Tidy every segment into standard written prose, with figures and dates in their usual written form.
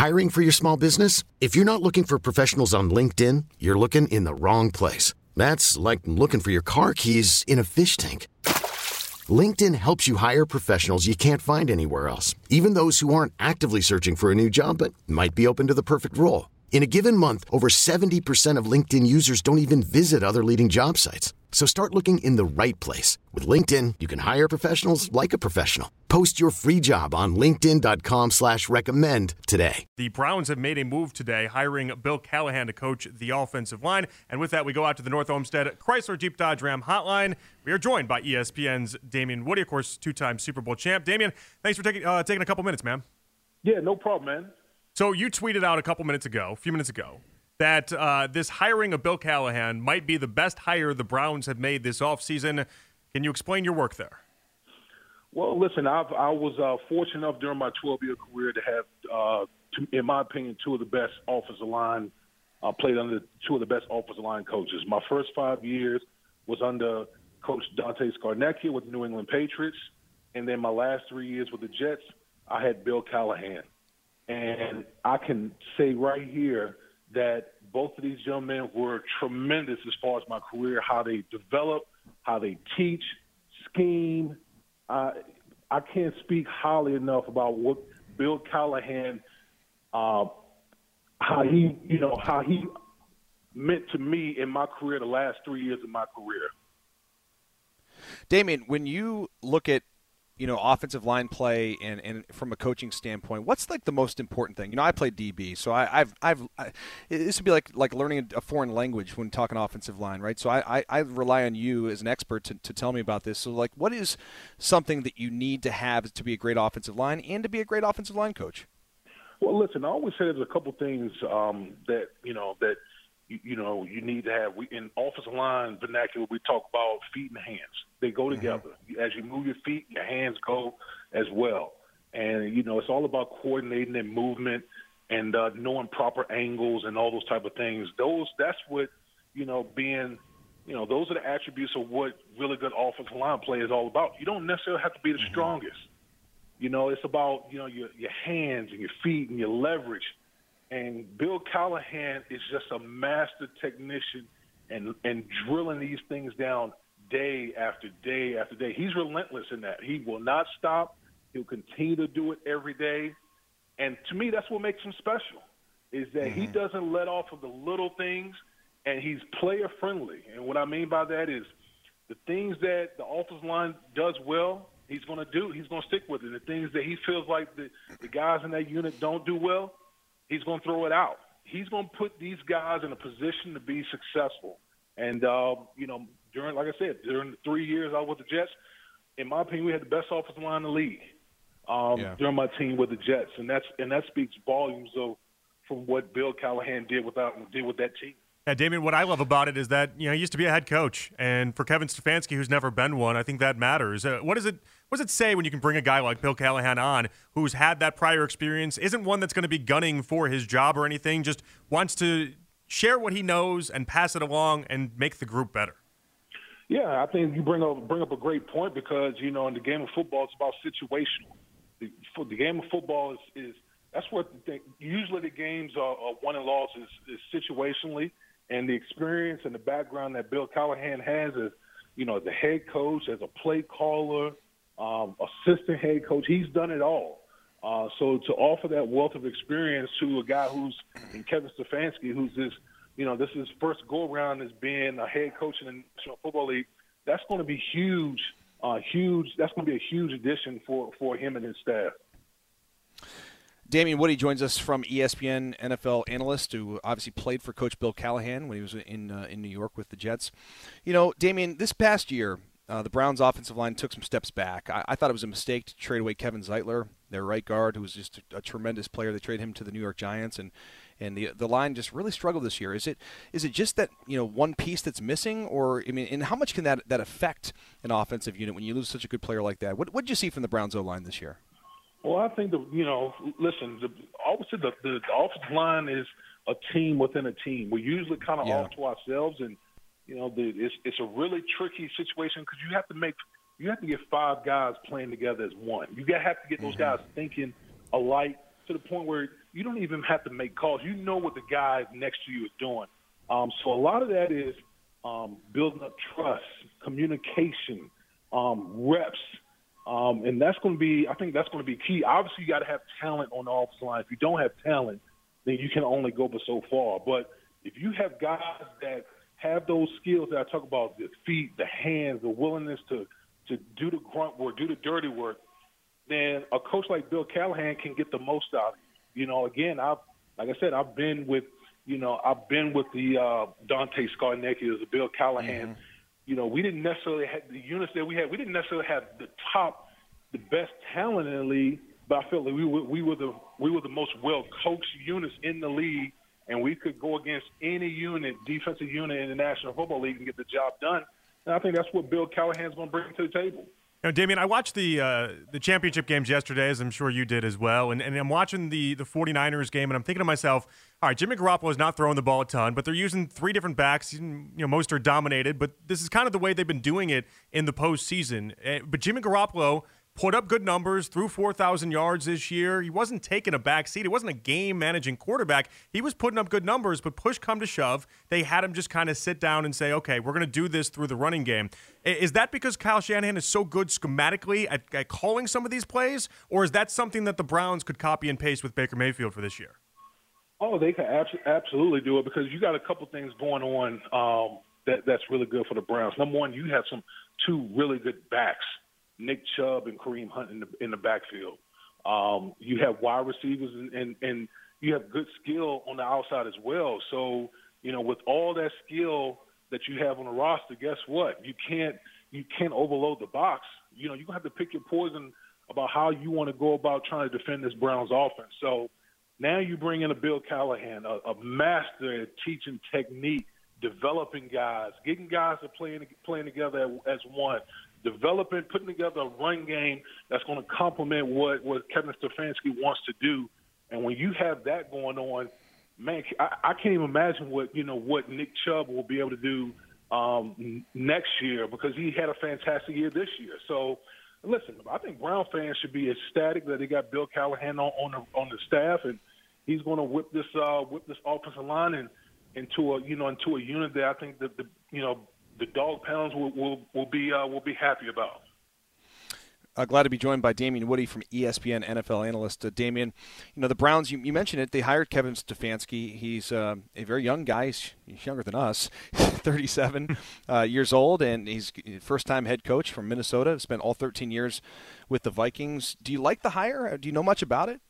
Hiring for your small business? If you're not looking for professionals on LinkedIn, you're looking in the wrong place. That's like looking for your car keys in a fish tank. LinkedIn helps you hire professionals you can't find anywhere else, even those who aren't actively searching for a new job but might be open to the perfect role. In a given month, over 70% of LinkedIn users don't even visit other leading job sites. So start looking in the right place. With LinkedIn, you can hire professionals like a professional. Post your free job on linkedin.com/recommend today. The Browns have made a move today, hiring Bill Callahan to coach the offensive line. And with that, we go out to the North Olmsted Chrysler Jeep Dodge Ram hotline. We are joined by ESPN's Damien Woody, of course, two-time Super Bowl champ. Damien, thanks for taking a couple minutes, man. Yeah, no problem, man. So you tweeted out a few minutes ago, that this hiring of Bill Callahan might be the best hire the Browns have made this offseason. Can you explain your work there? Well, listen, I was fortunate enough during my 12-year career to have, in my opinion, two of the best offensive line, played under two of the best offensive line coaches. My first 5 years was under Coach Dante Scarnecchia with the New England Patriots, and then my last 3 years with the Jets, I had Bill Callahan. And I can say right here that both of these young men were tremendous as far as my career, how they develop, how they teach, scheme. I can't speak highly enough about what Bill Callahan, how he meant to me in my career the last 3 years of my career. Damien, when you look at offensive line play and from a coaching standpoint, what's like the most important thing? I played DB, so this would be like learning a foreign language when talking offensive line, right? So I rely on you as an expert to tell me about this. So like, what is something that you need to have to be a great offensive line and to be a great offensive line coach? Well, listen, I always say there's a couple things that you need to have. In offensive line vernacular, we talk about feet and hands. They go together. As you move your feet, your hands go as well. And, it's all about coordinating and movement and knowing proper angles and all those type of things. That's what, those are the attributes of what really good offensive line play is all about. You don't necessarily have to be the strongest. It's about, your hands and your feet and your leverage. And Bill Callahan is just a master technician and drilling these things down day after day after day. He's relentless in that. He will not stop. He'll continue to do it every day. And to me, that's what makes him special, is that he doesn't let off of the little things, and he's player-friendly. And what I mean by that is the things that the offensive line does well, he's going to do. He's going to stick with it. The things that he feels like the guys in that unit don't do well, he's going to throw it out. He's going to put these guys in a position to be successful. And, during the 3 years I was with the Jets, in my opinion, we had the best offensive line in the league during my team with the Jets. And that speaks volumes from what Bill Callahan did with that team. Yeah, Damien, what I love about it is that, he used to be a head coach. And for Kevin Stefanski, who's never been one, I think that matters. What does it say when you can bring a guy like Bill Callahan on who's had that prior experience, isn't one that's going to be gunning for his job or anything, just wants to share what he knows and pass it along and make the group better? Yeah, I think you bring up a great point because, in the game of football, it's about situational. The game of football is that's what usually the games are won and lost is situationally. And the experience and the background that Bill Callahan has as, as a head coach, as a play caller, assistant head coach, he's done it all. So to offer that wealth of experience to a guy who's in Kevin Stefanski, who's this is his first go-around as being a head coach in the National Football League, that's going to be huge. That's going to be a huge addition for him and his staff. Damien Woody joins us from ESPN NFL analyst who obviously played for Coach Bill Callahan when he was in New York with the Jets. Damien, this past year, the Browns' offensive line took some steps back. I thought it was a mistake to trade away Kevin Zeitler, their right guard, who was just a tremendous player. They traded him to the New York Giants, and the line just really struggled this year. Is it just that one piece that's missing, or and how much can that affect an offensive unit when you lose such a good player like that? What did you see from the Browns O-line this year? Well, I think obviously the offensive line is a team within a team. We're usually kind of off to ourselves, and it's a really tricky situation because you have to get five guys playing together as one. You have to get those guys thinking alike to the point where you don't even have to make calls. You know what the guy next to you is doing. So a lot of that is building up trust, communication, reps. And that's going to be – I think that's going to be key. Obviously, you got to have talent on the offensive line. If you don't have talent, then you can only go but so far. But if you have guys that have those skills that I talk about, the feet, the hands, the willingness to do the grunt work, do the dirty work, then a coach like Bill Callahan can get the most out of you. You know, again, like I said, I've been with the Dante Scarnecchias, the Bill Callahan. Mm-hmm. You know, we didn't necessarily have the units that we had. We didn't necessarily have the best talent in the league, but I felt like we were the most well-coached units in the league, and we could go against any defensive unit in the National Football League and get the job done. And I think that's what Bill Callahan's going to bring to the table. Now, Damien, I watched the championship games yesterday, as I'm sure you did as well, and I'm watching the 49ers game, and I'm thinking to myself, all right, Jimmy Garoppolo is not throwing the ball a ton, but they're using three different backs. You know, most are dominated, but this is kind of the way they've been doing it in the postseason. But Jimmy Garoppolo put up good numbers, threw 4,000 yards this year. He wasn't taking a back seat. It wasn't a game-managing quarterback. He was putting up good numbers, but push come to shove, they had him just kind of sit down and say, okay, we're going to do this through the running game. Is that because Kyle Shanahan is so good schematically at calling some of these plays, or is that something that the Browns could copy and paste with Baker Mayfield for this year? Oh, they could absolutely do it because you got a couple things going on that's really good for the Browns. Number one, you have two really good backs, Nick Chubb and Kareem Hunt in the backfield. You have wide receivers and you have good skill on the outside as well. So, you know, with all that skill that you have on the roster, guess what? You can't overload the box. You know, you're going to have to pick your poison about how you want to go about trying to defend this Browns offense. So now you bring in a Bill Callahan, a master at teaching technique, developing guys, getting guys to playing together as one, developing, putting together a run game that's going to complement what Kevin Stefanski wants to do. And when you have that going on, man, I can't even imagine what Nick Chubb will be able to do next year because he had a fantastic year this year. So, listen, I think Brown fans should be ecstatic that they got Bill Callahan on the staff, and he's going to whip this offensive line into a unit that I think that the dog pounds will be happy about. Glad to be joined by Damien Woody from ESPN NFL analyst. Damien, the Browns, you mentioned it, they hired Kevin Stefanski. He's a very young guy. He's younger than us, 37 years old, and he's first-time head coach from Minnesota. Spent all 13 years with the Vikings. Do you like the hire? Do you know much about it?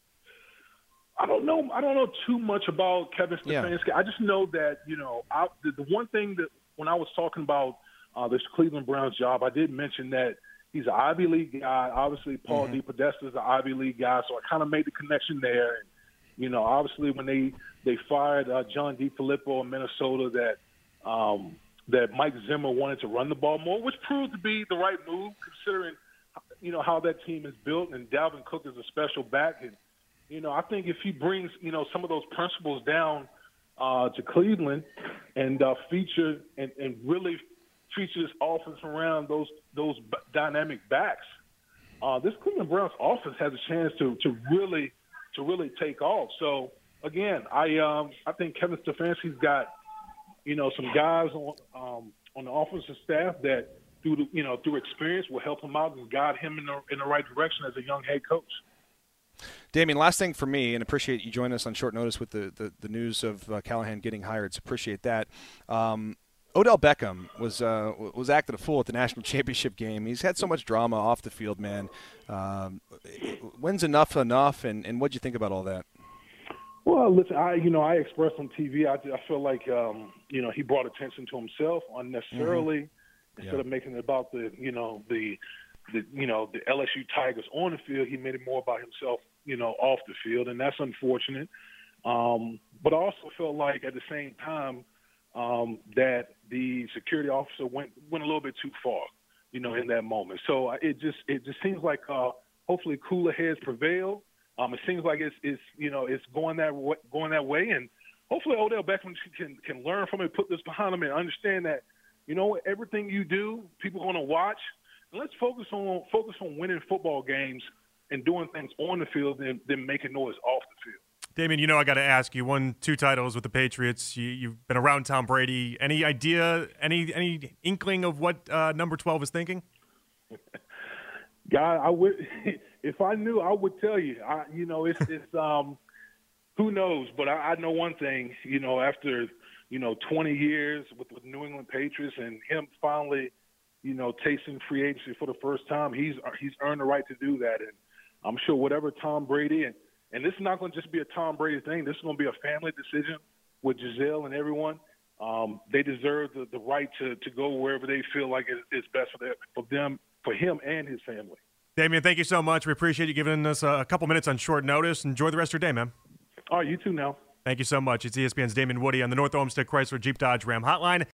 I don't know too much about Kevin Stefanski. Yeah. I just know that, the one thing that when I was talking about this Cleveland Browns job, I did mention that he's an Ivy League guy. Obviously, Paul DePodesta is an Ivy League guy, so I kind of made the connection there. And, obviously when they fired John DeFilippo in Minnesota, that Mike Zimmer wanted to run the ball more, which proved to be the right move considering, how that team is built. And Dalvin Cook is a special back. And, I think if he brings, some of those principles down to Cleveland and feature and really feature this offense around those dynamic backs, this Cleveland Browns offense has a chance to really take off. So again, I think Kevin Stefanski's got some guys on the offensive staff that through experience will help him out and guide him in the right direction as a young head coach. Damien, last thing for me, and appreciate you joining us on short notice with the news of Callahan getting hired. So appreciate that. Odell Beckham was acting a fool at the national championship game. He's had so much drama off the field, man. When's enough, and what'd you think about all that? Well, listen, I expressed on TV. I feel like he brought attention to himself unnecessarily instead of making it about the LSU Tigers on the field. He made it more about himself, off the field, and that's unfortunate. But I also felt like at the same time that the security officer went a little bit too far, in that moment. So it just seems like hopefully cooler heads prevail. It seems like it's going that way, and hopefully Odell Beckham can learn from it, put this behind him, and understand that everything you do, people are going to watch. And let's focus on winning football games and doing things on the field than making noise off the field. Damien, I got to ask you, won 2 titles with the Patriots. You've been around Tom Brady. Any idea, any inkling of what number 12 is thinking? God, I would, if I knew, I would tell you. It's who knows? But I know one thing. After 20 years with the New England Patriots and him finally, tasting free agency for the first time, he's earned the right to do that. And I'm sure whatever Tom Brady and this is not going to just be a Tom Brady thing. This is going to be a family decision with Gisele and everyone. They deserve the right to go wherever they feel like it's best for him and his family. Damien, thank you so much. We appreciate you giving us a couple minutes on short notice. Enjoy the rest of your day, man. All right, you too now. Thank you so much. It's ESPN's Damien Woody on the North Olmsted Chrysler Jeep Dodge Ram Hotline.